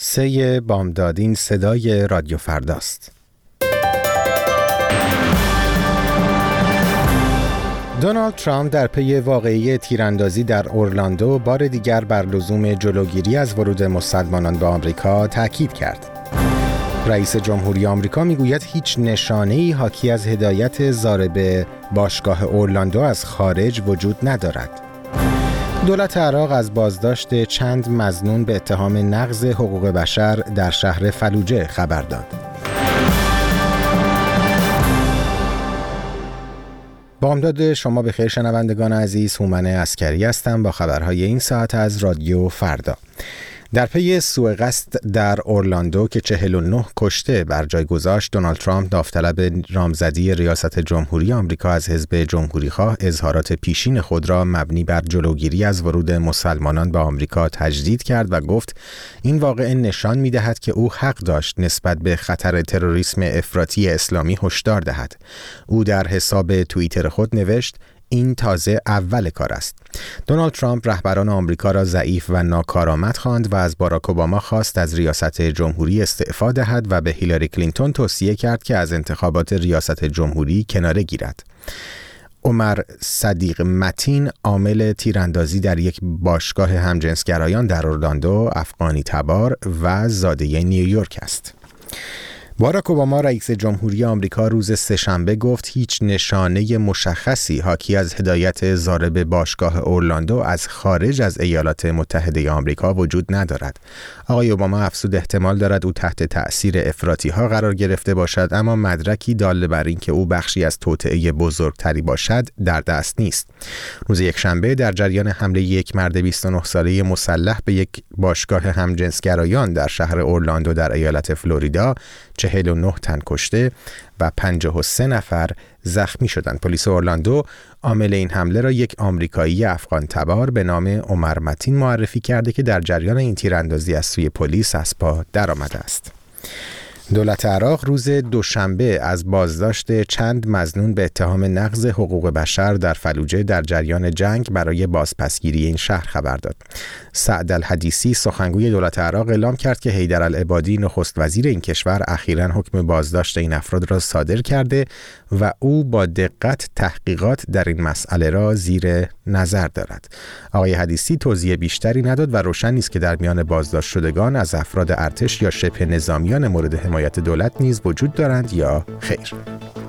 3 بامداد صدای رادیو فرداست. دونالد ترامپ در پی واقعه تیراندازی در اورلاندو بار دیگر بر لزوم جلوگیری از ورود مسلمانان به آمریکا تاکید کرد. رئیس جمهوری آمریکا میگوید هیچ نشانه‌ای حاکی از هدایت ضارب باشگاه اورلاندو از خارج وجود ندارد. دولت عراق از بازداشت چند مظنون به اتهام نقض حقوق بشر در شهر فلوجه خبر داد. بامداد شما بخیر شنوندگان عزیز، هومن عسکری هستم با خبرهای این ساعت از رادیو فردا. در پی سوء قصد در اورلاندو که 49 کشته بر جای گذاشت، دونالد ترامپ داوطلب نامزدی ریاست جمهوری آمریکا از حزب جمهوری‌خواه اظهارات پیشین خود را مبنی بر جلوگیری از ورود مسلمانان به آمریکا تجدید کرد و گفت این واقعه نشان می‌دهد که او حق داشت نسبت به خطر تروریسم افراطی اسلامی هشدار دهد. او در حساب توییتر خود نوشت: این تازه اول کار است. دونالد ترامپ رهبران آمریکا را ضعیف و ناکارآمد خواند و از باراک اوباما خواست از ریاست جمهوری استعفا دهد و به هیلاری کلینتون توصیه کرد که از انتخابات ریاست جمهوری کناره گیرد. عمر صدیق متین، عامل تیراندازی در یک باشگاه همجنسگرایان در اورلاندو، افغانی تبار و زاده نیویورک است. باراک اوباما رئیس جمهوری آمریکا روز سه‌شنبه گفت هیچ نشانه مشخصی حاکی از هدایت ضارب باشگاه اورلاندو از خارج از ایالات متحده آمریکا وجود ندارد. آقای اوباما افزود احتمال دارد او تحت تأثیر افراطی‌ها قرار گرفته باشد، اما مدرکی دال بر این که او بخشی از توطئه بزرگتری باشد در دست نیست. روز یکشنبه در جریان حمله یک مرد 29 ساله مسلح به یک باشگاه همجنسگرایان در شهر اورلاندو در ایالت فلوریدا 49 تن کشته و 53 نفر زخمی شدند. پلیس اورلاندو عامل این حمله را یک آمریکایی افغان تبار به نام عمر متین معرفی کرده که در جریان این تیراندازی از سوی پلیس از پا درآمده است. دولت عراق روز دوشنبه از بازداشت چند مظنون به اتهام نقض حقوق بشر در فلوجه در جریان جنگ برای بازپسگیری این شهر خبر داد. سعد الحدیثی، سخنگوی دولت عراق، اعلام کرد که حیدر العبادی، نخست وزیر این کشور، اخیراً حکم بازداشت این افراد را صادر کرده و او با دقت تحقیقات در این مسئله را زیر نظر دارد. آقای حدیثی توضیح بیشتری نداد و روشن نیست که در میان بازداشت شدگان از افراد ارتش یا شبه نظامیان مورد حمایت دولت نیز وجود دارند یا خیر.